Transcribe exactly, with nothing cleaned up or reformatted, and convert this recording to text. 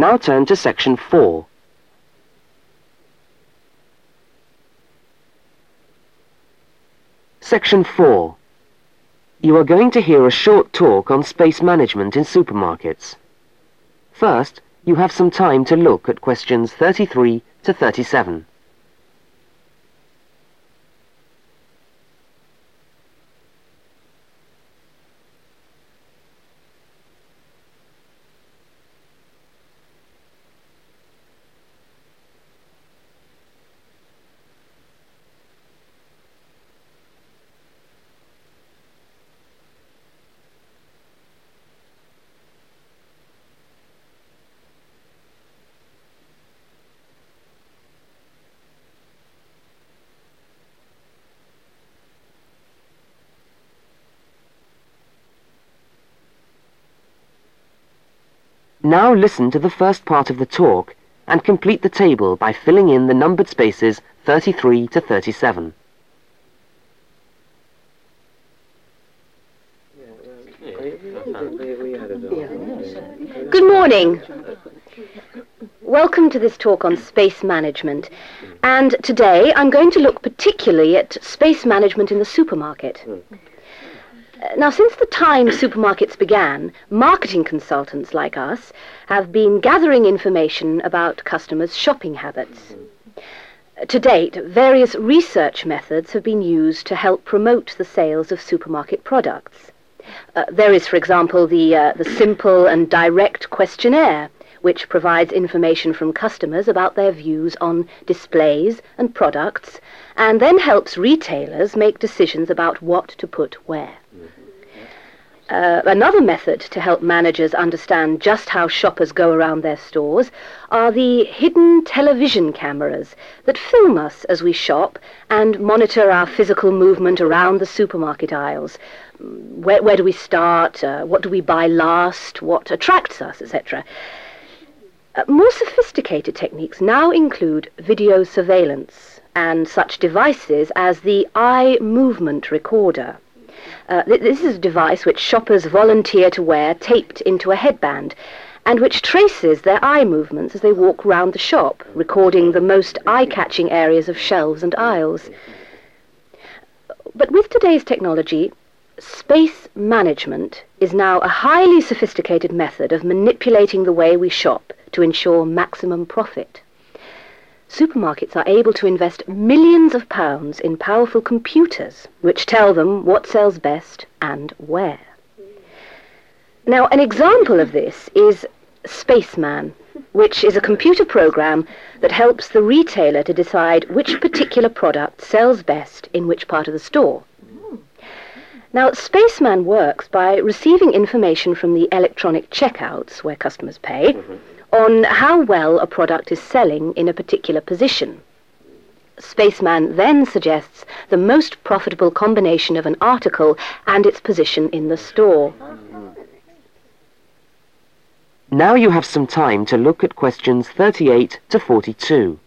Now turn to section four. Section four. You are going to hear a short talk on space management in supermarkets. First, you have some time to look at questions thirty-three to thirty-seven. Now listen to the first part of the talk and complete the table by filling in the numbered spaces thirty-three to thirty-seven. Good morning. Welcome to this talk on space management. And today I'm going to look particularly at space management in the supermarket. Now, since the time supermarkets began, marketing consultants like us have been gathering information about customers' shopping habits. To date, various research methods have been used to help promote the sales of supermarket products. Uh, there is, for example, the, uh, the simple and direct questionnaire, which provides information from customers about their views on displays and products, and then helps retailers make decisions about what to put where. Uh, another method to help managers understand just how shoppers go around their stores are the hidden television cameras that film us as we shop and monitor our physical movement around the supermarket aisles. Where, where do we start? Uh, what do we buy last? What attracts us, et cetera. Uh, more sophisticated techniques now include video surveillance and such devices as the eye movement recorder. Uh, this is a device which shoppers volunteer to wear taped into a headband and which traces their eye movements as they walk round the shop, recording the most eye-catching areas of shelves and aisles. But with today's technology, space management is now a highly sophisticated method of manipulating the way we shop to ensure maximum profit. Supermarkets are able to invest millions of pounds in powerful computers which tell them what sells best and where. Now, an example of this is Spaceman, which is a computer program that helps the retailer to decide which particular product sells best in which part of the store. Now, Spaceman works by receiving information from the electronic checkouts where customers pay on how well a product is selling in a particular position. Spaceman then suggests the most profitable combination of an article and its position in the store. Now you have some time to look at questions thirty-eight to forty-two.